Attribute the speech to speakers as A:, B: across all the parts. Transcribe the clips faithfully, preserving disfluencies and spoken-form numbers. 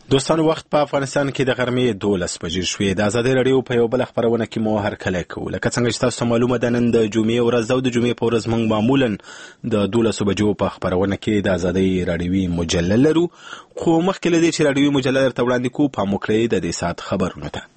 A: دوستانو، وخت په افغانستان کې د غرمې دولس بجې شوې. د ازادۍ راډیو په یو بل خبرونه کې مو هرکلی کوو. لکه څنګه چې تاسو ته معلومه ده، نن د جمعې ورځ ده او د جمعې په ورځ موږ معمولا د دولسو بجو په خبرونه کې د ازادۍ راډیوي مجله لرو. خو مخکې له دې چې راډیوي مجله درته وړاندې کوو، پام وکړئ د دې ساعت خبرونو ته.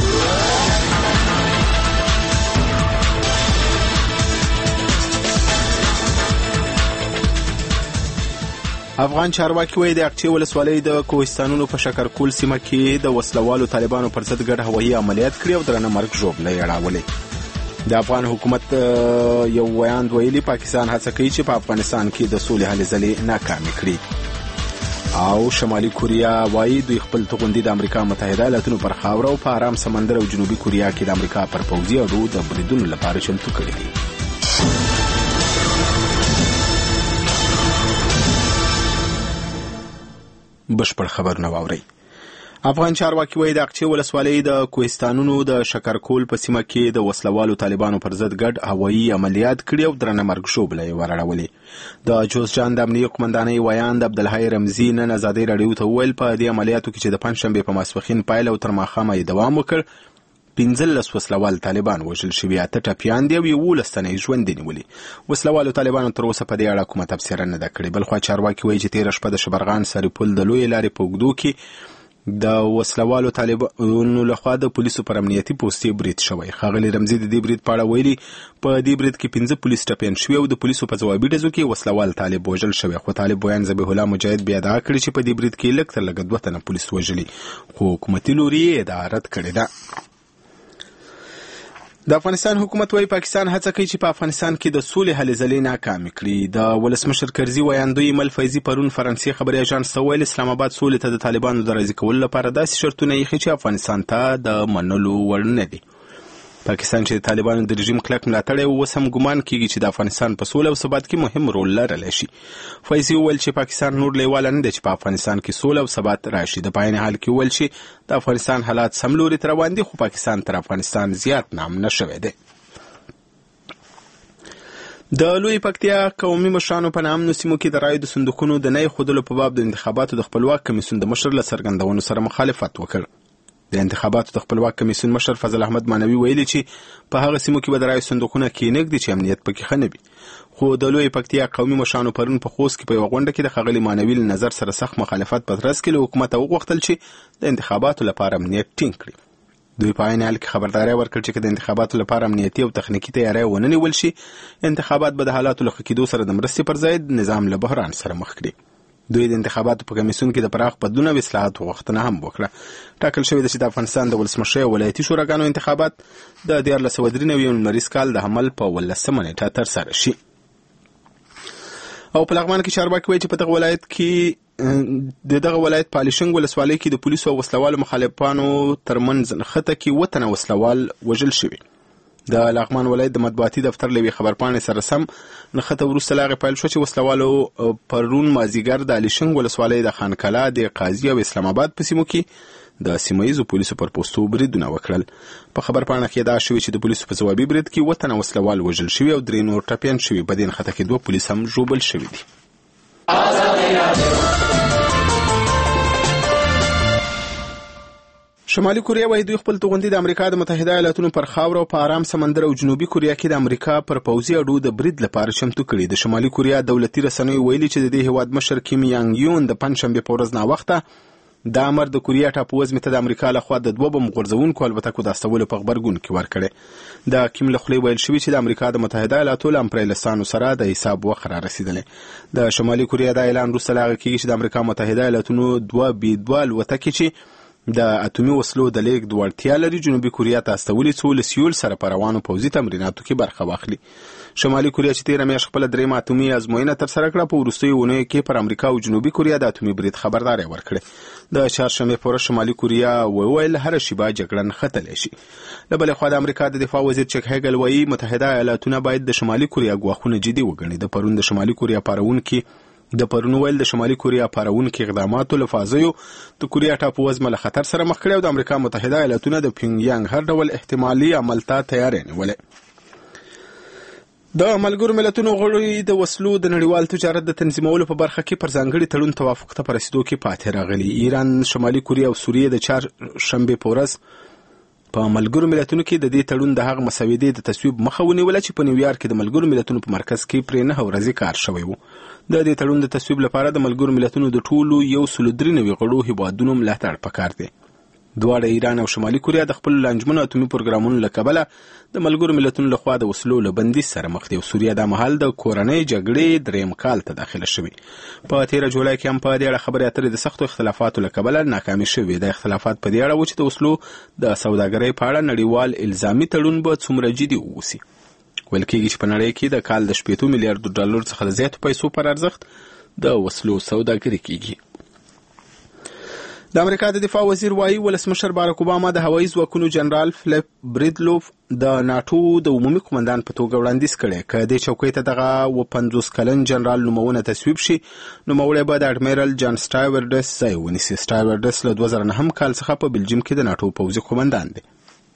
A: افغان چارواکي وایي د اقچې ولسوالۍ د کوهستانونو په شکرکول سیمه کې د وسلوالو طالبانو پر ضد ګډ هوایي عملیات کړي او درنه مرګ ژوبله یې اړولې. د افغان حکومت یو ویاند ویلي پاکستان هڅه کوي چې په افغانستان کې د سولې هلې ځلې ناکامې کړي. او شمالي کوریا وایي دوی خپل توغندي د امریکا متحده ایالاتونو پر خاوره او په آرام سمندر او جنوبي کوریا کې د امریکا پر پوځي اډو د بریدونو لپاره چمتو کړي دي. بشپړ خبرونه واورئ. افغان چارواکي وایي د اقچې ولسوالۍ د کوهستانونو د شکرکول په سیمه کې د وسلوالو طالبانو پر ضد ګډ هوایي عملیات کړي او درنه مرګ ژوبله یې وراړولې. د جوزجان د امنیې قومندانۍ ویاند عبدالحی رمزي نن ازادۍ راډیو ته وویل په دې عملیاتو کې چې د پنجشنبې په ماسپښین پیل او تر ماښامه یې دوام وکړ، پنځلس وسلوال طالبان وژل شوي، اته ټپیان دي او یولس تنه یې ژوندي نیولي. وسلوالو طالبانو تر اوسه په دې اړه کومه تبصره نه ده کړې. بلخوا چارواکي وایي چې تېره شپه د شبرغان سرپل د لویې لارې په اوږدو کې د وسلوالو طالبانو لخوا د پولیسو پر امنیتي پوستې برید شوی. ښاغلي رمزي د دې برید په اړه ویلي په دې برید کې پنځه پولیس ټپیان شوي او د پولیسو په ځوابي ډزو کې وسلوال طالب وژل شوی. خو طالب ویان ذبیح الله مجاهد بیا ادعا کړې چې په دې برید کې لږ تر لږه دوه تنه پولیس وژلي، خو حکومتي لوري یې ادعا رد کړې ده. د افغانستان حکومت وایي پاکستان هڅه کوي چې په افغانستان کې د سولې هلې ځلې ناکامې کړي. د ولسمشر کرزي ویاندوی مل فیضي پرون فرانسې خبري اژانس ته ویل اسلام آباد سولې ته د طالبانو د راضي کولو لپاره داسې شرطونه ایښي چې افغانستان ته د منلو وړ نه دي. پاکستان چې د طالبانو د رژیم کلک ملاتړی و، اوس هم ګمان کېږي چې د افغانستان په سوله او ثبات کې مهم رول لرلی شي. فیضي وویل چې پاکستان نور لیواله نه دی چې په افغانستان کې سوله او ثبات راشي. د په عین حال کې وویل چې د افغانستان حالات سم لوري ته روان دي، خو پاکستان تر افغانستان زیات نامنه شوی دی. د لوی پکتیا قومي مشرانو په نامنو سیمو کې د رایو د صندوقونو د نه ایښودلو په باب د انتخاباتو د خپلواک کمیسیون د مشر له څرګندونو سره مخالفت وکړ. د انتخاباتو د خپلواک کمیسیون مشر فضل احمد مانوي ویلي چې په هغه سیمو کې به د رایو صندوقونه کېنږدي چې امنیت پکې ښه نه وي. خو د لوی پکتیا قومي مشرانو پرون په خوست کې په یوه غونډه کې د ښاغلي مانوي له نظر سره سخت مخالفت په ترڅ کې له حکومته وغوښتل چې د انتخاباتو لپاره امنیت ټینګ کړي. دوی په عین حال کې خبرداری ورکړ چې که د انتخاباتو لپاره امنیتي او تخنیکي تیاری ونه نیول شي، انتخابات به د حالاتو له ښه کېدو سره د مرستې پر ځای د نظام له بحران سره مخ کړي. دوی د انتخاباتو په کمیسیون کې د پراخ بدلون او اصلاحاتو غوښتنه هم وکړه. ټاکل شوې ده چې د افغانستان د ولسمشرۍ او ولایتي شوراګانو انتخابات د دیارلس سوه درې نوي لمریز کال د حمل په اوولسمه نیټه ترسره شي. او په لغمان کې چارواکي وایي چې په دغه ولایت کې د دغه ولایت په الیشنګ ولسوالۍ کې د پولیسو او وسلوالو مخالفانو ترمنځ نښته کې اووه تنه وسلوال وژل شوي. د لغمان ولایت د مطبوعاتي دفتر له یوې خبرپاڼې سره سم نښته وروسته له هغې پیل شوه چې وسلوالو پرون مازدیګر د الیشنګ ولسوالۍ د خانکلا، د قاضي او اسلام آباد په سیمو کې د سیمه ییزو پولیسو پر پوستو بریدونه وکړل. په خبرپاڼه کې ادعا شوې چې د پولیسو په ځوابي برید کې اووه تنه وسلوال وژل شوي او درې نور ټپیان شوي. په دې نښته کې دوه پولیس هم ژوبل شوي دي. شمالي کوریا وایي دوی خپل توغندي د امریکا د متحده ایالاتونو پر خاوره او په آرام سمندر او جنوبي کوریا کې د امریکا پر پوځي اډو د برید لپاره چمتو کړي. د شمالي کوریا دولتي رسنیو ویلي چې د دې هیواد مشر کیم یانګ یون د پنجشنبې په ورځ ناوخته دا امر د کوریا ټاپو وزمې ته د امریکا لخوا د دوه بم غورځوونکو الوتکو د استولو په غبرګون کې ورکړی. د کیم له خولې ویل شوي چې د امریکا د متحده ایالاتو له امپریالستانو سره د حساب وخت را رسېدلی. د شمالي کوریا دا اعلان وروسته له هغه کېږي چې د امریکا متحده ایالاتونو دوه بي دوه الوتکې چې د اټومي وسلو د لیږد وړتیا لري جنوبي کوریا ته استولي، څو له سیول سره په روانو پوځي تمریناتو کې برخه واخلي. شمالي کوریا چې تېره میاشت خپله درېیمه اټومي ازموینه ترسره کړه، په وروستیو اونیو کې پر امریکا او جنوبي کوریا د اټومي برید خبرداری ورکړې. د چهارشنبې په ورځ شمالي کوریا وویل هره شیبه جګړه نښتلی شي. له بلې خوا د امریکا د دفاع وزیر چک هیګل وایي متحده ایالاتونه باید د شمالي کوریا ګواښونه جدي وګڼي. د پرون د شمالي کوریا پارونکي د پرون ویل د شمالي کوریا پارونکي اقداماتو له فازیو د کوریا ټاپو وزمه له خطر سره مخ کړي او د امریکا متحده ایالاتونه د پیونګ یانګ هر ډول احتمالي عمل ته تیاری نیولې. د ملګرو ملتونو غړي د وسلو د نړیوال تجارت د تنظیمولو په برخه کې پر ځانګړي تړون توافق ته په رسیدو کې پاتې راغلي. ایران، شمالي کوریا او سوریه د چهار شنبې په ورځ په ملګرو ملتونو کې د دې تړون د هغه مسودې د تصویب مخه ونیوله چې په نیویارک کې د ملګرو ملتونو په مرکز کې پرې نه ورځې کار شوی و. د دې تړون د تصویب لپاره د ملګرو ملتونو د ټولو یو سل درې نوي غړو هیوادونو ملاتړ پکار دی. دواړه ایران او شمالي کوریا د خپل لانجمنو اتومي پروګرامونو له کبله د ملګرو ملتونو لخوا د وسلو له بندیز سره مخ دي او سوریه د مهال د کورنۍ جګړې دریم کال ته داخله شوې. په تیره جولای کې هم په دې اړه خبرې اترې د سختو اختلافاتو له کبله ناکامې شوې. د اختلافات په دې اړه و چې د وسلو د سوداګرۍ په اړه نړیوال الزامي تړون به څومره جدي ووسي. ویل کېږي چې په نړۍ کې د کال د شپېتو میلیارډو ډالر څخه د زیاتو پیسو پر ارزښت د وسلو سوداګري کېږي. د امریکا د دفاع وزیر وایي ولسمشر باراک اوباما د هوایي ځواکونو جنرال فلیپ بریدلوف د ناټو د عمومي قومندان په توګه وړاندیز کړی. که دې چوکۍ ته دغه اوه پنځوس کلن جنرال نومونه تصویب شي نو نوموړی به د اډمیرل جان سټایوارډس ځای ونیسي. سټایوارډس له دوه زره نهم کال څخه په بلجیم کې د ناټو پوځي قومندان دی.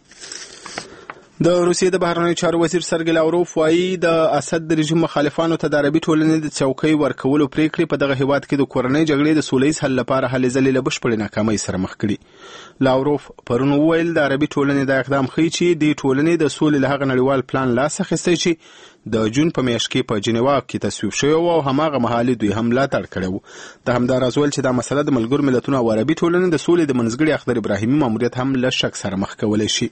A: د روسیې د بهرنیو چارو وزیر سرګی لاوروف وایي د اسد د رژیم مخالفانو ته د عربي ټولنې د چوکۍ ورکولو پریکړې په دغه هیواد کې د کورنۍ جګړې د سوله ییز حل لپاره هلې ځلې له بشپړې ناکامۍ سره مخ کړي. لاوروف پرون وویل د عربي ټولنې د اقدام ښیي چې د ټولنې د سولې له هغه نړیوال پلان لاس اخیستی چې د جون په میاشت کې په جنیوا کې تصویب شوی و او هماغه مهال دوی هم ملاتړ کړی و. د همداراز ویل چې دا مسله د ملګرو ملتونو او عربي ټولنې د سولې د منځګړي اخضر ابراهیمي ماموریت هم له شک سره مخ کولی شي.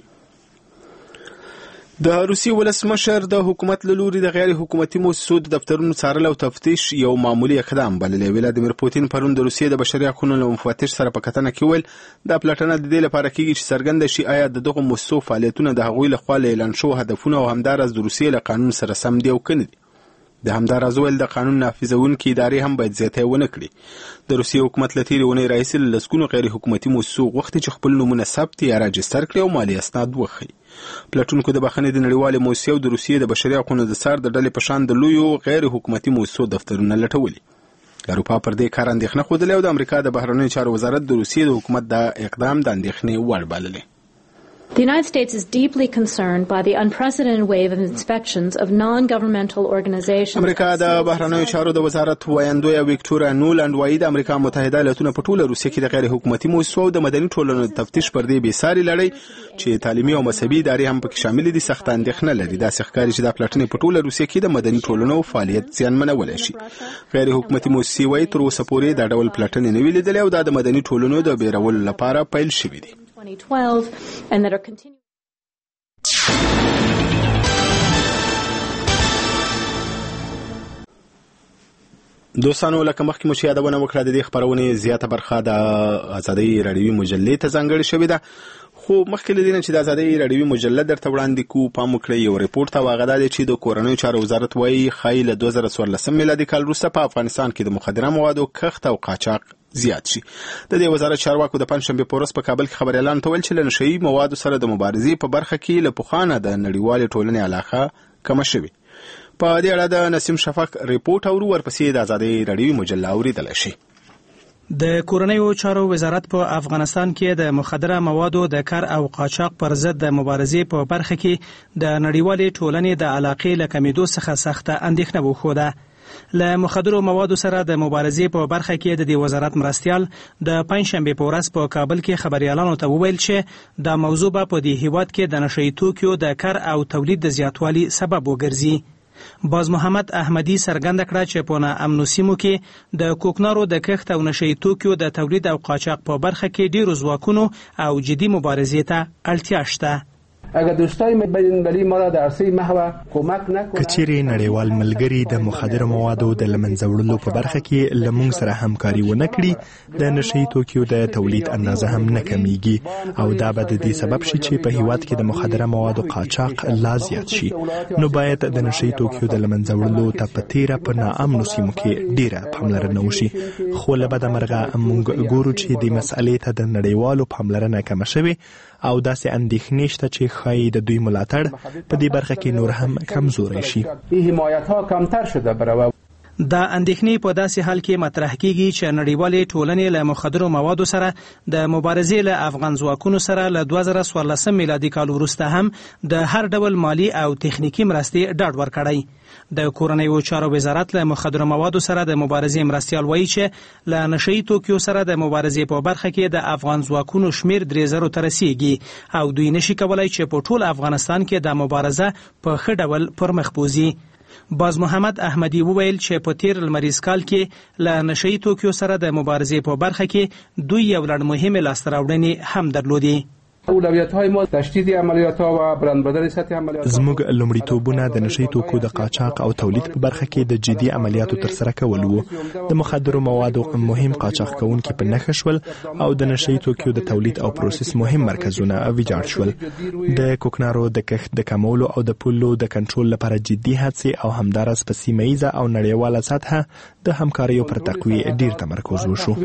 A: د روسیې ولسمشر د حکومت له لوري د غیر حکومتي مؤسسو د دفترونو څارل او تفتیش یو معمولي اقدام بللی. ولادیمیر پوتین پرون د روسیې د بشري حقوقو له مفتش سره په کتنه کې ویل دا پلټنه د دې لپاره کېږي چې څرګنده شي آیا د دغو مؤسسو فعالیتونه د هغوی لخوا له اعلان شوو هدفونو او همداراز د روسیې له قانون سره سم دي او که نه دي. د همداراز ویل د قانون نافذونکې ادارې هم باید زیاتی ونه کړي. د روسیې حکومت له تېرې اونۍ راهیسې له لسګونو غیر حکومتي مؤسسو غوښتي چې خپل نومونه ثبت یا راجستر کړي او مالي اسناد وښیي. پلټونکو د بخښنې د نړیوالې موسسې او د روسیې د بشري حقوقو د څار د ډلې په شان د لویو غیر حکومتي موسسو دفترونه لټولي. اروپا پر دې کار اندېښنه ښودلې او د امریکا د بهرنیو چارو وزارت د روسیې د حکومت د اقدام د اندېښنې وړ بللی.
B: The United States is deeply concerned by the unprecedented wave of inspections of non-governmental organizations.
A: امریکا د بهرنیو چارو د وزارت ویاندویه ویکټوریا نولند وایي د امریکا متحده ایالاتونه په ټوله روسیه کې د غیر حکومتي مؤسسو او د مدني ټولنو د تفتیش پر دې بېساري لړۍ چې تعلیمي او مذهبي ادارې هم پکې شاملې دي سخته اندېښنه لري. داسې ښکاري چې دا پلټنې په ټوله روسیه کې د مدني ټولنو فعالیت زیانمنولی شي. غیر حکومتي مؤسسې وایي تر اوسه پورې دا ډول پلټنې نه وي لیدلې او دا د مدني ټولنو د بیرولو لپاره پیل شوي دي.
B: and that are continuing.
A: دوستانو لکه مخکې مو چې یادونه وکړه د دې خپرونې زیاته برخه د ازادۍ راډیوي مجلې ته ځانګړې شوې ده. خو مخکې له دې نه چې د ازادۍ راډیوي مجله درته وړاندې کوو پام وکړئ یو ریپورټ ته هغه دا دی چې د کورنیو چارو وزارت وایي ښایي له دوه زره څوارلسم میلادي کال وروسته په افغانستان کې د مخدره موادو کښت او قاچاق زیات شي. د دې وزارت چارواکو د پنجشنبې په ورځ په کابل کې خبریالانو ته ویل چې له نشهیي موادو سره د مبارزې په برخه کې له پخوانه د نړیوالې ټولنې علاقه کمه شوې. په دې اړه د نسیم شفق ریپورټ اورو ورپسې د ازادۍ راډیوي مجله اوریدلی شي.
C: د کورنیو چارو وزارت په افغانستان کې د مخدره موادو د کار او قاچاق پر ضد د مبارزې په برخه کې د نړیوالې ټولنې د علاقې له کمیدو څخه سخته اندېښنه وښوده. له مخدرو موادو سره د مبارزې په برخه کې د دې وزارت مرستیال د پنجشنبې په ورځ په کابل کې خبریالانو ته وویل چې دا موضوع به په دې هیواد کې د نشهیي توکیو د کار او تولید د زیاتوالي سبب وګرځي. باز محمد احمدی څرګنده کړه چې په ناامنو سیمو کې د کوکنارو د کښت او نشهیي توکیو د تولید او قاچاق په برخه کې ډیرو ځواکونو او جدي مبارزې ته اړتیا شته.
D: اگر دوستای بین‌المللی ما را در عرصه محور کمک نکنند
E: کچېرې نړیوال ملګري د مخدره موادو د له منځه وړلو په برخه کې له موږ سره همکاري ونه کړي د نشهیي توکیو د تولید اندازه هم نه کمیږي او دا به د دې سبب شي چې په هیواد کې د مخدره موادو قاچاق لا زیات شي. نو باید د نشهیي توکیو د له منځه وړلو ته په تیره په ناامنو سیمو کې ډیره پاملرنه وشي. خو له بده مرغه موږ ګورو چې دې مسئلې ته د نړیوالو پاملرنه کمه شوې او داسې اندېښنې شته چې ښایي د دوی ملاتړ په دې برخه کې نور هم کمزوری شي.
C: د اندېښنې په داسې حال کې مطرح کیږي چې نړیوالې ټولنې له مخدرو موادو سره د مبارزې له افغان ځواکونو سره له دوه زره څوارلسم میلادي کال وروسته هم د هر ډول مالی او تخنیکي مرستې ډاډ ورکړی. د کورنیو چارو وزارت له مخدرو موادو سره د مبارزې مرستیال وایي چې له نشهیي توکیو سره د مبارزې په برخه کې د افغان ځواکونو شمیر درې زرو ته رسیږي او دوی نشي کولای چې په ټول افغانستان کې د مبارزه په ښه ډول پرمخ بوځي. باز محمد احمدي وویل چې په تیر لمریز کال کې له نشهیي توکیو سره د مبارزې په برخه کې دوی یو لړ مهمې لاسته راوړنې هم درلودې.
D: اولویت‌های ما تشدید عملیات‌ها و برآمدن سطح عملیات.
E: زموږ لومړیتوبونه د نشهیي توکو د قاچاق او تولید په برخه کې د جدي عملیاتو ترسره کول وو. د مخدرو موادو مهم قاچاق کوونکي په نښه شول او د نشهیي توکو د تولید او پروسس مهم مرکزونه ویجاړ شول. د کوکنارو د کښت د کمولو او د پولو د کنټرول لپاره جدي هڅې او همدارس په سیمه ییزه او نړیواله سطحه د همکاریو پر تقویه ډیر تمرکز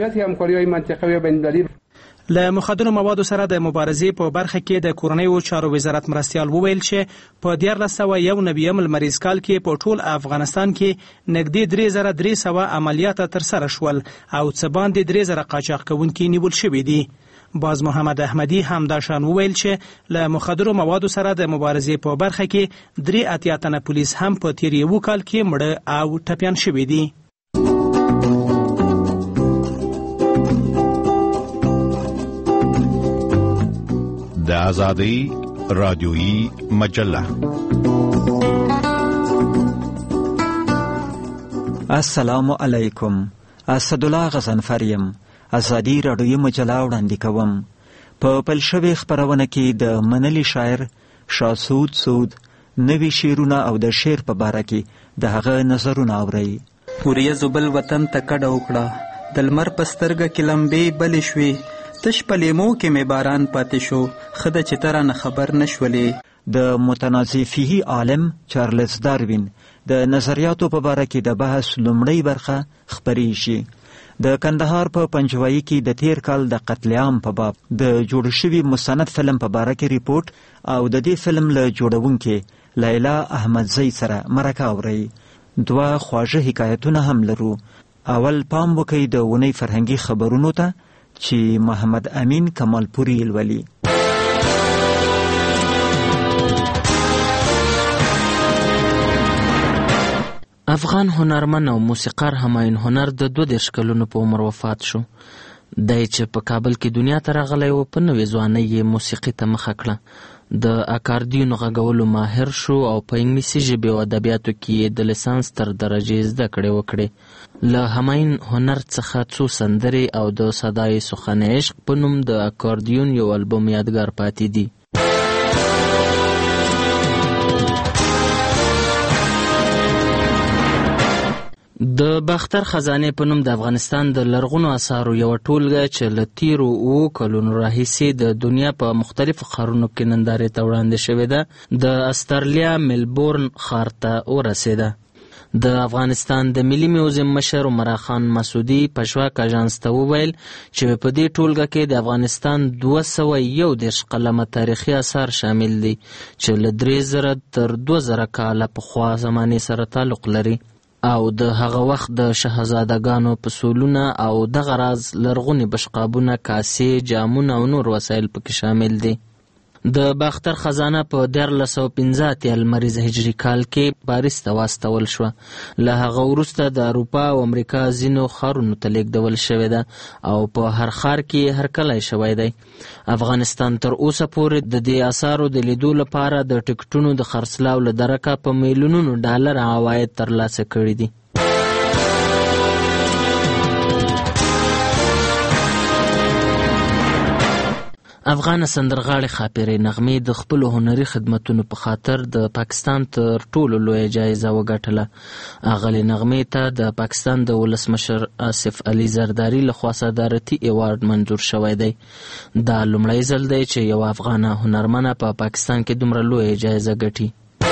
E: وشو. له مخدرو موادو سره د مبارزې په برخه کې د کورنیو چارو وزارت مرستیال وویل چې په دیارلس سوه یو نویم لمریز کال کې په ټول افغانستان کې نږدې درې زره درې سوه عملیات ترسره شول او څه باندې درې زره قاچاق کوونکي نیول شوي دي. باز محمد احمدي همداشان وویل چې له مخدرو موادو سره د مبارزې په برخه کې درې اتیا تنه پولیس هم په تیر یو کال کې مړه او ټپیان شوي دي.
F: د آزادۍ رادیویی مجله.
G: السلام علیکم. اسدالله غضنفر یم. آزادۍ رادیویی مجله وړاندې کوم. په پیل شوې خپرونه کې د منلي شاعر شاه سود سود نوي شعرونه او د شعر په باره کې د هغه نظرونه اورئ.
H: وریځو بل وطن ته کډه وکړه، د لمر په سترګه کې لمبې بلې شوې، تش په لیمو کې مې باران پاتې شو، خده چې ته رانه خبر نه شولې.
G: د متنازع فقهي عالم چارلز داروین د نظریاتو په باره کې د بحث لومړۍ برخه خپرې شي. د کندهار په پنجوایي کې د تیر کال د قتل عام په باب د جوړ شوي مستند فلم په باره کې ریپورت او د دې فلم له جوړونکې لیلا احمدزی سره مرکه اورئ. دوه خواږه حکایتونه هم لرو. اول پام وکئ د اونۍ فرهنګي خبرونو ته چې محمد امین کمالپوري الولي.
I: افغان هنرمن او موسیقار همایون هنر د دوه دېرش کلونو په عمر وفات شو. دی چې په کابل کې دنیا ته راغلی و، په نوې ځوانۍ یې موسیقي ته مخه کړه. د اکاردیون غږولو ماهر شو او په انګلیسي ژبې او ادبیاتو کې د لیسانس تر درجې زده کړې وکړې. له همایون هنر څخه څو سندرې او د صدای سخن عشق په نوم د اکاردیون یو البوم یادګار پاتې دي. د باختر خزانې په نوم د افغانستان د لرغونو اثارو یوه ټولګه چې له تیرو اوو کلونو راهیسې د دنیا په مختلفو ښارونو کې نندارې ته وړاندې شوې ده، د استرالیا ملبورن ښار ته ورسېده. د افغانستان د ملي میوزیم مشر عمرا خان مسعودي پشواک اژانس ته وویل چې په دې ټولګه کې د افغانستان دوه سوه یو دېرش قلمه تاریخي اثار شامل دي چې له درې زره تر دوه زره کاله پخوا زمانې سره تعلق لري او د هغه وخت د شهزادګانو پسولونه او دغه راز لرغونې بشقابونه، کاسې، جامونه او نور وسایل پکې شامل دي. د باختر خزانه په دیارلس سوه پنځه اتیا لمریز هجري کال کې پاریس ته واستول شوه. له هغه وروسته د اروپا او امریکا ځینو ښارونو ته لیږدول شوې ده او په هر ښار کې هرکلی شوی دی. افغانستان تر اوسه پورې د دې اثارو د لیدو لپاره د ټکټونو د خرڅلاو له درکه په میلیونونو ډالر عواید ترلاسه کړي دي. افغان سندرغاړې ښاپیرۍ نغمې د خپلو هنري خدمتونو په خاطر د پاکستان تر ټولو لویه جایزه وګټله. اغلې نغمې ته د پاکستان د ولسمشر آصف علي زرداري لخوا صدارتي ایوارډ منظور شوی دی. دا لومړی ځل دی چې یوه افغانه هنرمنه په پا پاکستان کې دومره لویه جایزه ګټي.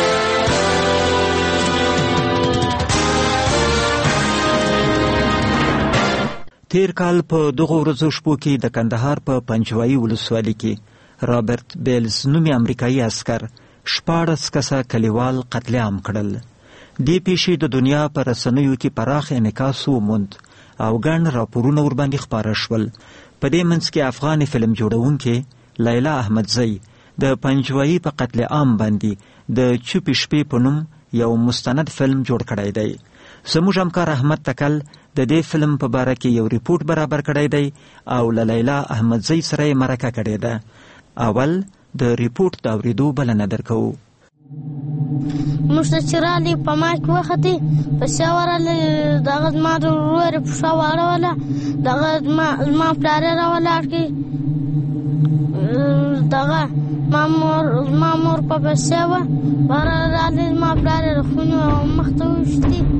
G: تیر کال په دغو ورځو شپو کې د کندهار په پنجوایي ولسوالۍ کې رابرټ بیلز نومي امریکایي عسکر شپاړس کسه کلیوال قتل عام کړل. دې پیښې د دنیا په رسنیو کې پراخ انعکاس وموند او ګڼ راپورونه ورباندې خپاره شول. په دې منځ کې افغان فلم جوړونکې لیلا احمدزی د پنجوایي په قتل عام باندې د چوپې شپې په نوم یو مستند فلم جوړ کړی دی. زموږ همکار احمد تکل د دې فلم په باره کې یو ریپورت برابر کړی دی او له لیلا احمدزی سره یې مرکه کړې ده. اول د ریپورت د اورېدو بلنه درکوو.
J: موږ ته چې رالې په ما کې وختې پسې ورغلې دغه زما د ورور پښه واړوله دغه زما زما پلار یې راولاړ کړي دغه زما مور زما مور په پسې وه بهر رالې زما پلار یې خونې او مخ ته وویشتې.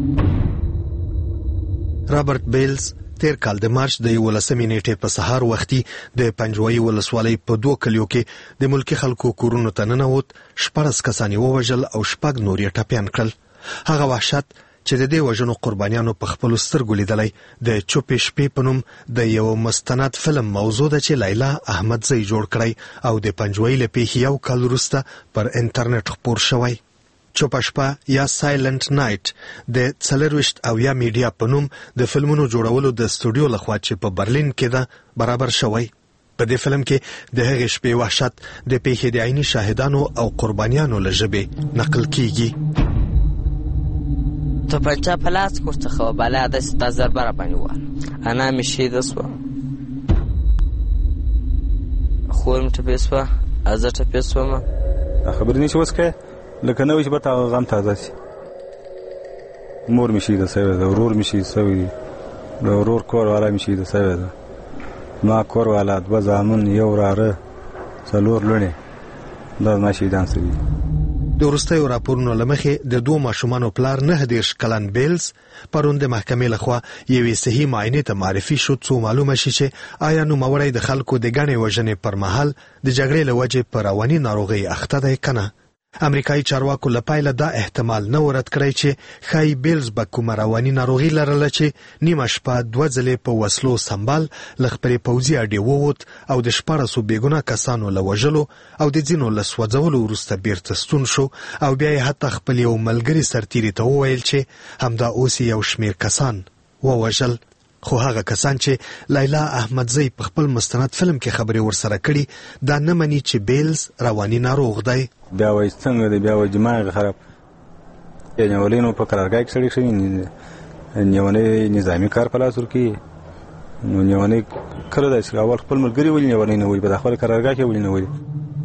K: رابرټ بیلز تیر کال د مارچ د یولسمې نیټې په سهار وختي د پنجوایي ولسوالۍ په دوه کلیو کې د ملکي خلکو کورونو ته ننوت، شپاړس کسان یې ووژل او شپږ نور یې ټپیان کړل. هغه وحشت چې د دې وژنو قربانیانو په خپلو سترګو لیدلی د چوپې شپې په نوم د یو مستند فلم موضوع ده چې لیلا احمدزی جوړ کړی او د پنجوایي له پیښې یو کال وروسته پر انټرنیټ خپور شوی. چوپه شپه یا سایلنت نایټ د څلرویشت اویا میډیا په نوم د فلمونو جوړولو د سټوډیو لخوا چې په برلین کې ده برابر شوی. په دې فلم کې د هغې شپې وحشت د پیښې د عیني شاهدانو او قربانیانو له ژبې نقل کیږي.
L: توپنچه په لاس کې ورڅخه وه، بلا داسې تا ضربه راباندې ووهله، انا مې شهیده شوه، خور مې ټپې شوه، زه ټپې شوم.
M: خبرې نه شي اوس که لکه نه وي چې به تا غم تازه شي. مور مې شهیده شوې ده، ورور مې شهید شوی دی، د ورور کور والا مې شهیده شوې ده، زما کور والا دوه زامن، یو وراره، څلور لوڼې، دا زما شهیدان شوي دي.
K: د وروستیو راپورونو له مخې د دوو ماشومانو پلار نهه دېرش کلن بیلز پرون د محکمې لخوا یوې صحي معاینې ته معرفي شو څو معلومه شي چې آیا نوموړی د خلکو د ګڼې وژنې پر مهال د جګړې له وجې په رواني ناروغۍ اخته دی که نه. امریکایي چارواکو له پیله دا احتمال نه ورد کړی چې ښایي بیلز به کومه رواني ناروغي لرله چې نیمه شپه دوه ځلې په وسلو سمبال له خپلې پوځي اډې ووت او د شپاړسو بېګناه کسانو له وژلو او د ځینو له سوځولو وروسته بیرته ستون شو او بیا یې حتی خپل یو ملګري سرتیري ته وویل چې همدا اوس یو شمېر کسان ووژل. خو هغه کسان چې لیلا احمدزی په خپل مستند فلم کې خبرې ورسره کړي دا نه مني چې بیلز رواني ناروغ دی.
M: بیا وایي څنګه دی، بیا وایي دماغ خراب. یا نیولۍ نو په قرارګاه کې سړی شوي، نیونی نظامي کار په لاس ورکوي، نو نیونی کله داسې اول خپل ملګري ولې نیونی نه وایي، په خپله قرارګاه کې ولې نه وایي.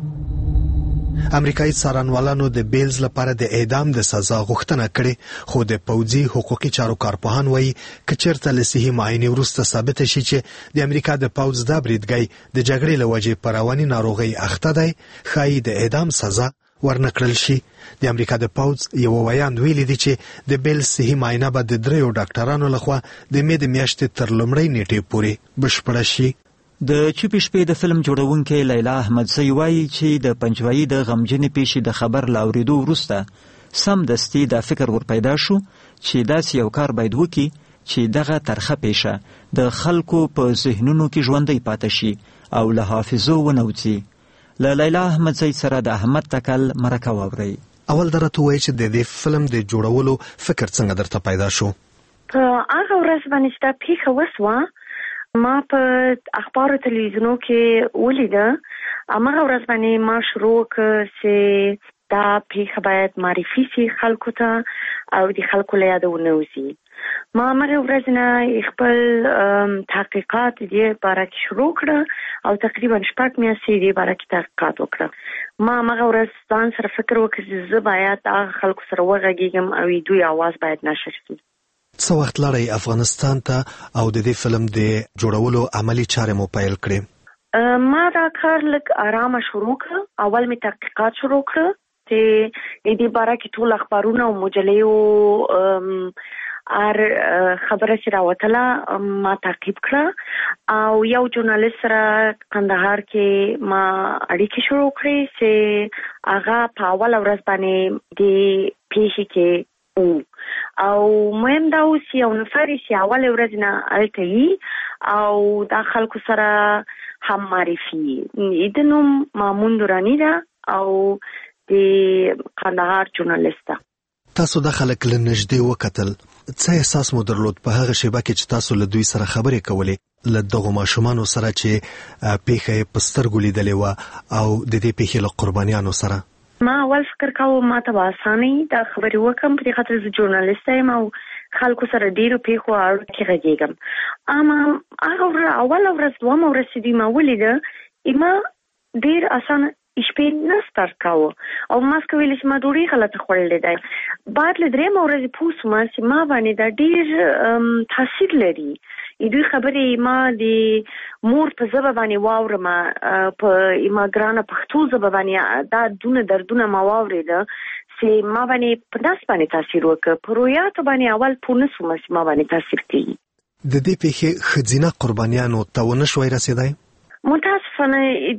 K: امریکایي څارنوالانو د بیلز لپاره د اعدام د سزا غوښتنه کړې، خو د پوځي حقوقي چارو کارپوهان وایي که چېرته له صحي معاینې وروسته ثابته شي چې د امریکا د پوځ دا بریدګی د جګړې له وجې په رواني ناروغۍ اخته دی، ښایي د اعدام سزا ورنه کړل شي. د امریکا د پوځ یوه ویاند ویلي دي چې د بیلز صحي معاینه به د دریو ډاکټرانو لخوا د مې د میاشتې تر لومړۍ نیټې پورې بشپړه شي.
G: د چوپې شپې د فلم جوړونکې لیلا احمدزی وایي چې د پنجوایي د غمجنې پیښې د خبر له اورېدو وروسته سمدستي دا فکر ورپیدا شو چې داسې یو کار باید وکړي چې دغه ترخه پیښه د خلکو په ذهنونو کې ژوندۍ پاتې شي او له حافظو ونه وځي. له لیلا احمدزی سره د احمد تکل مرکه واورئ.
K: اول درته وایي چې د دې فلم د جوړولو فکر څنګه درته پیدا شو؟
N: په هغه ورځ باندې چې دا پیښه وسوه ما په اخبارو تلویزیونو کې ولیده، هماغه ورځ باندې ما شروع کړ چې دا پیښه باید معرفي شي خلکو ته او د خلکو له یاده ونه وځي. ما هماغه ورځ نه خپل تحقیقات دې باره کې شروع کړه او تقریبا شپږ میاشتې دې باره کې تحقیقات وکړه. ما هماغه ورځ ځان سره فکر وکړ چې زه باید هغه خلکو سره وغږېږم او دوی اواز باید نشر شي.
K: څه وخت لاړئ افغانستان ته او د دې فلم د جوړولو عملی چارې مو پیل کړې؟
N: ما دا کار لږ ارامه شروع کړ. اول مې تحقیقات شروع کړ چې دې باره کې ټول اخبارونه او مجلې ار خبره چې راوتله ما تعقیب کړه او یو ژورنالیست سره کندهار کې ما اړیکې شروع کړې چې هغه په اوله ورځ باندې د پیښې کې او مهم دا اوس یو نفر چې اولې ورځ نه هلته وي او دا خلکو سره هم معرفي. د نوم مامون دراني ده او د کندهار ژورنالیست ده.
K: تاسو د خلک له نږدې وکتل، څه احساس مو درلود په هغه شیبه کې چې تاسو له دوی سره خبرې کولې، له دغو ماشومانو سره چې پیښه یې په سترګو لیدلې وه او د دې پیښې له قربانیانو سره؟
N: ما اول فکر کاوه ما ته به اسانه دا خبرې وکړم، په دې خاطر زه ژورنالیسټ یم او خلکو سره ډېرو پیښو اړه کې غږېږم. اما هغه اوله ورځ دومره ورځ چې دوی ما ولیده ما ډېر اسانه شپې نه ستارټ کاوه او ما څه ویل چې ما ډوډۍ غلطه خوړلې ده. بعد له درېیمه ورځې پوه شوم چې ما باندې دا ډېر تاثیر لري. دوی خبرې ما د مور په ژبه باندې واورم، په ما ګرانه پښتو ژبه باندې دا دونه دردونه ما واورېده چې ما باندې په داس باندې تاثیر وکړ. په رویاتو باندې اول پوه نه شوم چې ما باندې تاثیر کوي.
K: د دې پیښې ښځینه قربانیانو ته ونه شوی رسېدی؟
N: متاسفانه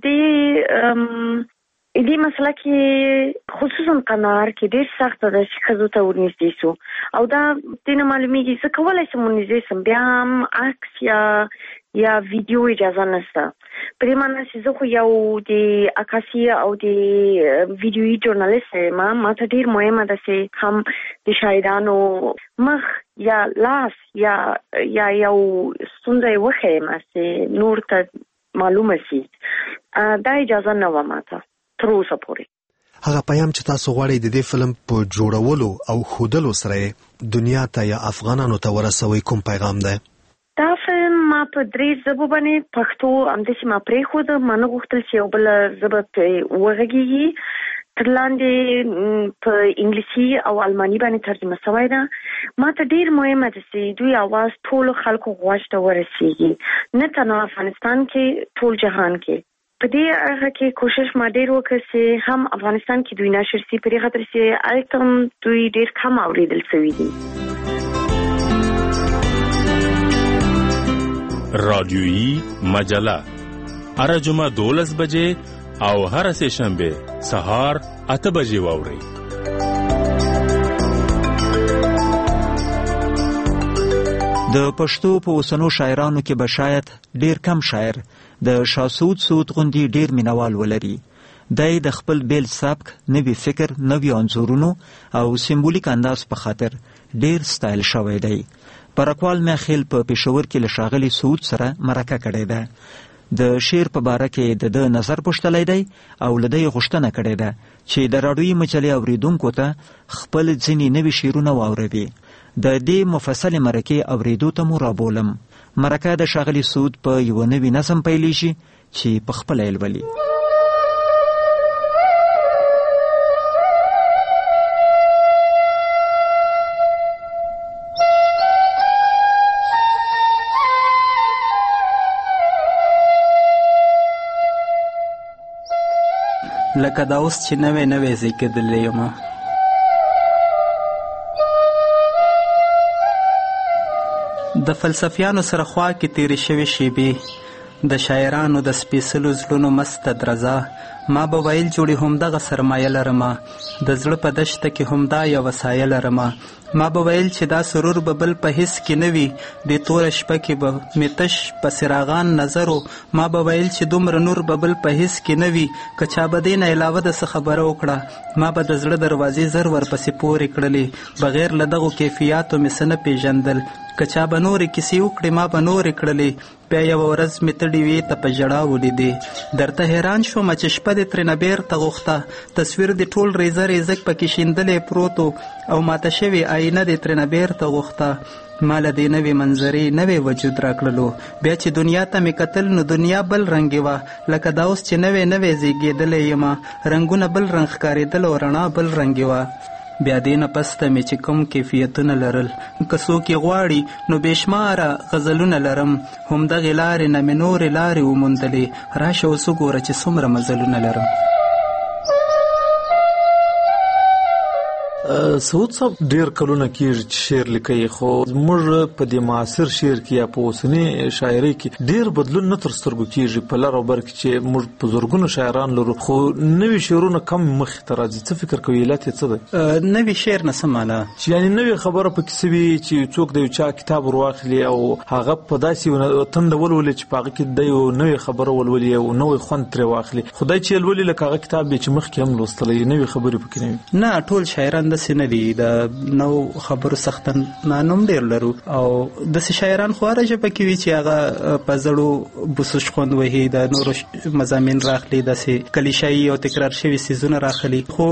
N: دې دې مسله کې خصوصا قنار کې ډېر سخته ده چې ښځو ته ورنږدې شو او دا دې نه معلومیږي زه کولی شم ورنږدې شم، بیا هم عکس یا یا ویډیو اجازه نشته. په دې معنی چې زه خو یو د عکاسي او د ویډیویي ژورنالیست یم، ما ته ډېر مهمه ده چې هم د شاهدانو مخ یا لاس یا یا یو ستونزه یې وښیم چې نور ته معلومه شي. دا اجازه نه وه ماته تر اوسه پورې.
K: هغه پیام چې تاسو غواړئ د دې فلم په جوړولو او ښودلو سره دنیا ته یا افغانانو ته ورسوئ، کوم پیغام دی؟
N: دا فلم ما په درې ژبو باندې پښتو همداسې ما پرېښوده، ما نه غوښتل چې یو بله ژبه پرې وغږېږي. تر لاندې په انګلیسي او الماني باندې ترجمه شوی ده. ما ته ډېر مهمه ده چې دوی اواز ټولو خلکو غوږ ته ورسېږي، نه تنها افغانستان کې، ټول جهان کې. په دې اړه کې کوشش ما ډېر وکړ چې هم افغانستان کې دوی نشر شي، په دې خاطر چې هلته هم دوی ډېر کم اورېدل شوي دي.
O: رادیویی مجله هر جمعه دولس بجې او هر سه شنبه سهار اته بجې واورئ.
G: د پښتو په اوسنو شاعرانو کې به شاید ډیر کم شاعر د شاسود سود غوندي ډیر مینوال ولري. دای د خپل بیل سبک، نوی فکر، نوی انځورونو او سمبولیک انداز په خاطر ډیر ستایل شوی دی. پرکوال میخیل په پېښور کې له ښاغلي سعود سره مرکه کړې ده. د شعر په باره کې د ده نظر پوښتلی دی او له ده یې غوښتنه کړې ده چې د راډیویي مجلې اورېدونکو ته خپل ځینې نوي شعرونه واوروي. د دې مفصلې مرکې اورېدو ته مو رابولم. مرکه د ښاغلي سعود په یوه نوي نظم پیلیږي چې په خپله یې لولي.
H: لکه دا اوس چې نوې نوې زیږېدلی یم، د فلسفیانو سره خوا کې تیرې شوې شیبې، د شاعرانو د سپېڅلو زړونو مسته درزا. ما به ویل جوړې همدغه سرمایه لرمه، د زړه په دشته کې همدا یو وسایه لرمه. ما به ویل چې دا سرور به بل په هیڅ کې نه وي، د توره شپه کې به مې تش په څراغان نظر و. ما به ویل چې دومره نور به بل په هیڅ کې نه وي، که چا به دې نه علاوه د څه خبره وکړه. ما به د زړه دروازې زر ورپسې پورې کړلې، بغیر له دغو کیفیاتو مې څه نه پېژندل. که چا به نورې کیسې وکړې ما به نورې کړلې. بیا یوه ورځ مې ته ډیوې ته په ژړا ولیدې، درته حیران شومه چې شپه دې ترېنه بیرته غوښته. تصویر دې ټول ریزه ریزک پکې شیندلی پروت او ماته شوې آینه دې ترېنه بیرته غوښته. ما له دې نوې منظرې نوې وجود راکړلو. بیا چې دنیا ته مې کتل نو دنیا بل رنګې وه، لکه دا اوس چې نوې نوې زیږېدلی یمه، رنګونه بل رنګ ښکارېدل او رڼا بل رنګې وه. بیا دې نه پسته مې چې کوم کیفیتونه لرل، که څوک یې غواړي نو بېشماره غزلونه لرم. همدغې لارې نه مې نورې لارې وموندلې، راشه اوس وګوره چې څومره مزلونه لرم.
P: سعود صاحب ډیر کلونه کېږي چې شعر لیکي، خو موږ په دې معاصر شعر کې یا په اوسني شاعرۍ کې ډیر بدلون نه تر سترګو کېږي. په لر او بر کې چې موږ په زرګونو شاعران لرو، خو نوي شعرونه کم مخې ته راځي. څه فکر کوي علت یې څه دی؟
H: نوي شعر نه څه معنا
P: چې یعنې نوې خبره پکې څه وي چې څوک د یو چا کتاب ورواخلي او هغه په داسې تنده ولولي چې په هغه کې د یو نوې خبره ولولي او نوی خوند ترې واخلي. خدای چې یې لولي لکه هغه کتاب دی چې مخکې هم لوستلی، نوې خبرې پکې نه وي.
H: نه، ټول شاعران داسې نه دي، د نو خبرو څښتنان هم ډېر لرو او داسې شاعران خو هره ژبه کې وي چې هغه په زړو بوسو شخوند وهي، د نورو مضامین راخلي، داسې کلیشایي او تکرار شوي څیزونه راخلي. خو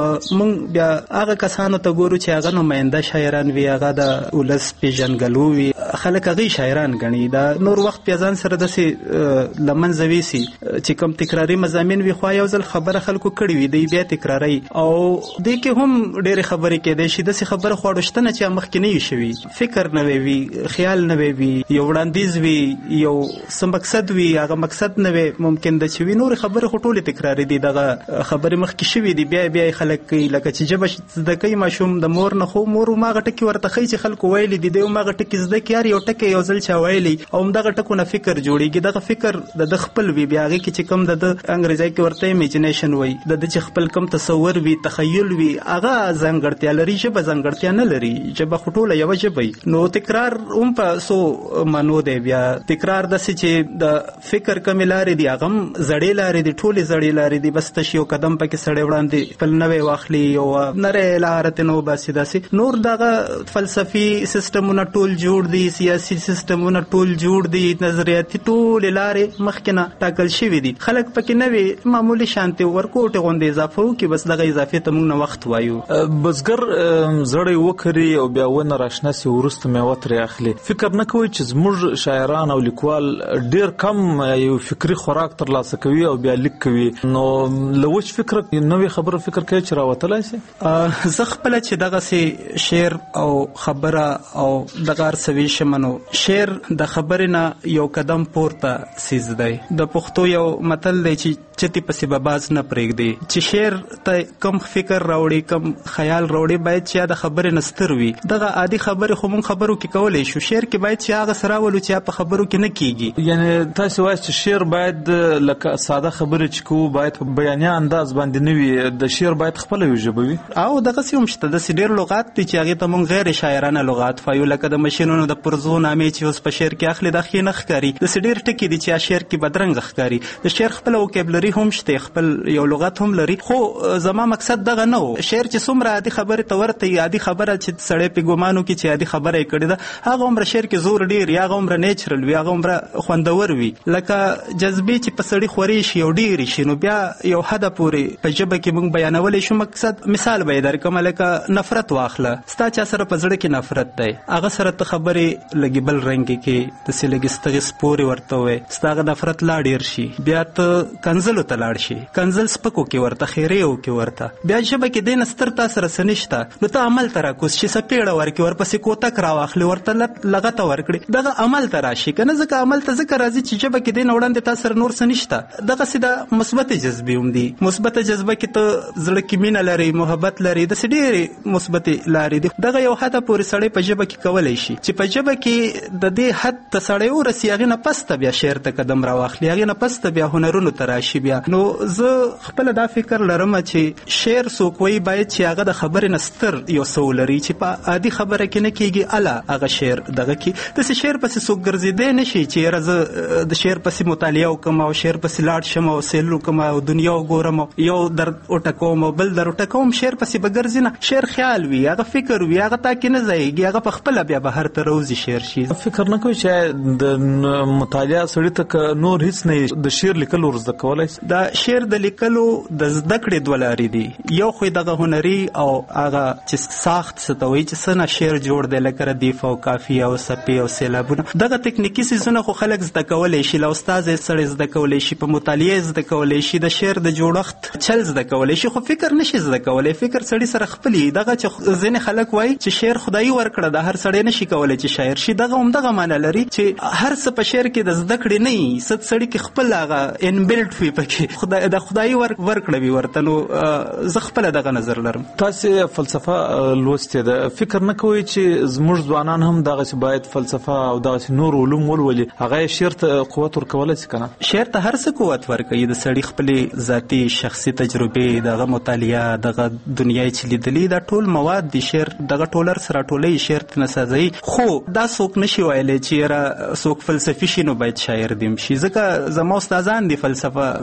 H: موږ بیا هغه کسانو ته ګورو چې هغه نماینده شاعران وي، هغه د ولس پیژنګلو وي، خلک هغوی شاعران ګڼي. د نور وخت بیا ځان سره داسې له منځه ویسي چې کوم تکراري مضامین وي، خو یو ځل خبره خلکو کړې وي دی بیا تکراري، او دې کې هم ډېرې خبرې کېدای شي. داسې خبره خو اړوشته نه چې مخکې نه وي شوي، فکر نه وي، خیال نه وي، یو وړاندیز وي، یو څه مقصد وي، هغه مقصد نه وي ممکن ده چې وي. نورې خبرې خو ټولې تکراري دي، دغه خبرې مخکې شوي دي، بیا بیا خلک کوي لکه چې ژبه زده کوي ماشوم د مور نه، خو مور هماغه ټکي ورته ښیي چې خلکو ویلي دي، دی هماغه ټکي زده کړي، هر یو ټکی یو ځل چا ویلی او همدغه ټکو نه فکر جوړېږي. دغه فکر د ده خپل وي، بیا هغې کې چې کوم د ده انګریزي کې ورته امیجنیشن وایي، د ده چې خپل کوم تصور وي، تخیل وي، هغه ځانګړتیا لري. ژبه ځانګړتیا نه لري، ژبه خو ټوله یوه ژبه وي. نو تکرار هم په څو معنو دی. بیا تکرار داسې چې د فکر کمې لارې دي، هغه هم زړې لارې دي، ټولې زړې لارې دي، بس تش یو قدم پکې سړی وړاندې خپل نوی واخلي او نرۍ لاره ترې نه وباسي. داسې نور دغه فلسفي سیسټمونه ټول جوړ دي، سیاسي سیسټمونه ټول جوړ دي، نظریاتي ټولې لارې مخکې نه ټاکل شوي دي. خلک پکې نوې معمولي شانتې ورکوټې غوندې اضافه وکړي، بس دغه اضافې ته موږ نه وخت وایو.
P: بزګر زړی وکري او بیا ونه راشنه سي وروسته میوه ترې اخلي. فکر نه کوي چې زموږ شاعران او لیکوال ډېر کم یو فکري خوراک ترلاسه کوي او بیا لیک کوي، نو له وچ فکر نوې خبره فکر کوي چې راوتلی سي؟
H: زه خپله چې دغسې شعر او خبره او دغه هر څه ویشم، نو شعر د خبرې نه یو قدم پورته څیز دی. د پښتو یو متل دی چې چتې پسې به باز نه پرېږدي، چې شعر ته کم فکر راوړي، کم خیال راوړي، باید چې د خبرې نه ستر وي. دغه عادي خبرې خو موږ خبرو کې کولی شو، شعر کې باید چې هغه څه راولو چې په خبرو کې نه کېږي.
P: یعنې تاسې وایاست چې شعر باید لکه ساده خبرې چې کوو باید په بیاني انداز باندې نه وي، د شعر باید خپله یو ژبه وي.
H: او دغسې هم شته، داسې ډېر لغات دي چې هغې ته موږ غیر شاعرانه لغات وایو، لکه د مشینونو د پرزو نامې چې اوس په شعر کې اخلي، دا ښې نه ښکاري. داسې ډېر ټکي دي چې شعر کې بدرنګه ښکاري. د شعر خپله وکیبلري هم شته، خپل یو لغت هم لري، خو زما مقصد دغه نه و. شعر چې څومره عادي خبرې ته ورته وي، عادي خبره چې سړی پې ګمان وکړي چې عادي خبره یې کړې ده، هغه عمره شعر کې زور ډېر وي، هغه عمره نیچرل وي، هغه عمره خوندور وي. لکه جذبې چې په سړي خورې شي او ډېرې شي، نو بیا یو حده پورې په ژبه کې موږ بیانولی شو. مقصد مثال به یې درکړم، لکه نفرت واخله، ستا چا سره په زړه کې نفرت دی، هغه سره ته خبرې لږې بل رنګې کې داسې لږې ستغې سپورې ورته ووایې، ستا هغه نفرت لا ډېر شي. بیا ته کنځلو ته لاړ شي، کنځل سپکو کې ورته، خیرې وکړي ورته، بیا ژبه کې دی نه ستر تا سره څه نشته، نو ته عمل ته راکوز شي، څپېړه ورکړي، ورپسې کوتک راواخلي، ورته لغته ورکړي، دغه عمل ته راشي که نه. ځکه عمل ته ځکه راځي چې ژبه کې دی نه وړاندې تا سره نور څه نشته. دغسې د مثبتې جذبې هم دي. مثبته جذبه کې ته زړه کې مینه لري، محبت لري، داسې ډېرې مثبتې لارې دي. دغه یو حده پورې سړی په ژبه کې کولی شي چې په ژبه کې د دې حد ته سړی ورسي، هغې نه پس ته بیا شعر ته قدم راواخلي، هغې نه پس ته بیا هنرونو ته راشي. بیا نو زه خپله دا فکر لرم چې شعر څوک وایي باید چې هغه د خبرې نه ستر یو څه ولري چې په عادي خبره کې نه کېږي، اله هغه شعر دغه کې داسې شعر پسې څوک ګرځېدی نه شي چې یاره زه د شعر پسې مطالعه وکړم او شعر پسې لاړ شم او سیل وکړم او دنیا وګورم، یو در وټکوم او بل در وټکوم، شعر پسې به ګرځي نه. شعر خیال وي، هغه فکر وي، هغه تا کې نه ځایږي، هغه په خپله بیا بهر ته راوځي شعر شي.
P: فکر نه کوي چې د مطالعه سړي ته که نور هیڅ نه د شعر لیکلو ور زده کولی شي؟
H: د شعر د لیکلو د زده کړې دوه لارې دي، یو خو دغه هنري او هغه چې ساخت څه ته وایي چې څه نه شعر جوړ دی، لکه ردیف او قافیه او څپې او سیلابونه، دغه تکنیکي څیزونه خو خلک زده کولی شي، له استاد یې سړی زده کولی شي، په مطالعه زده کولی شي، د شعر د جوړښت چل زده کولی شي، خو فکر نشي زده کولی. فکر سړي سره خپلي دغه چې ځینې خلک وایي چې شعر خدایي ورکړه، د هر سړی نشي کولی چې شاعر شي، دغه همدغه معنی لري چې هر څه په شعر کې د زده کړې نه وي، ست سړي کې خپل هغه انبلټ وي پکې، خدای د خدایي ورکړه وي ورته. نو زه خپله دغه نظر لرم.
P: تاسې فلسفه لوستې ده، فکر نه کوئ چې زموږ ځوانان هم دغسې باید فلسفه او دغسې نور علوم ولولي، هغه یې شعر ته قوت ورکولی شي که نه؟
H: شعر ته هر څه قوت ورکوي، د سړي خپلې ذاتي شخصي تجربې، دغه مطالعه، دغه دنیا چې لیدلي، دا ټول مواد دي شعر دغه ټولر سره ټولوي، شعر ته نسازوي. خو دا څوک نشي ویلی چې یاره څوک فلسفي شي نو باید شاعر دیم شي، ځکه زما استادان دي فلسفه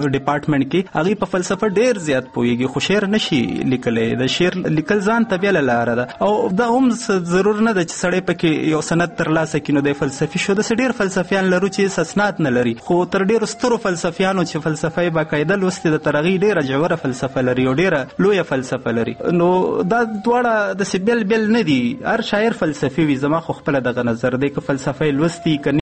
H: ډپارټمنټ کې هغه په فلسفه ډیر زیات پوهیږي خو شعر نشي لیکلای. د شعر لیکل ځان ته بیل لاره ده او دا هم ضرور نه ده چې سړی پکې یو سند ترلاسه کړي نو د فلسفي شو. د ډیر فلسفیان لرو چې اسناد نه لري خو تر ډیرو سترو فلسفیانو چې فلسفه یې باقاعده لوستې ده تر هغې ډیره ژوره فلسفه لري او ډیره لویه فلسفه لري. نو دا دواړه داسې بیل بیل نه دي. هر شاعر فلسفي وي. زما خو خپله دغه نظر دی که فلسفه یې لوستي که